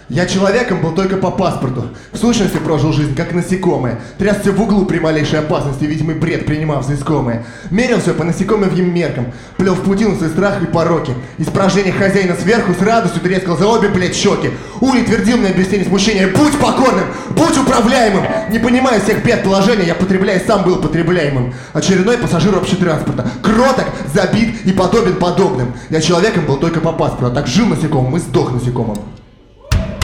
Я человеком был только по паспорту. В сущности прожил жизнь, как насекомое. Трясся в углу при малейшей опасности, видимый бред принимав за искомое. Мерил все по насекомым меркам. Плел в паутину свои страхи и пороки. Испражнение хозяина сверху с радостью трескал за обе, блядь, щеки. Улей твердил мне без тени смущения: будь покорным, будь управляемым. Не понимая всех бед положения, я, потребляя, сам был потребляемым. Очередной пассажир общетранспорта. Кроток, забит и подобен подобным. Я человеком был только по паспорту, а так жил насекомым и сдох насекомым.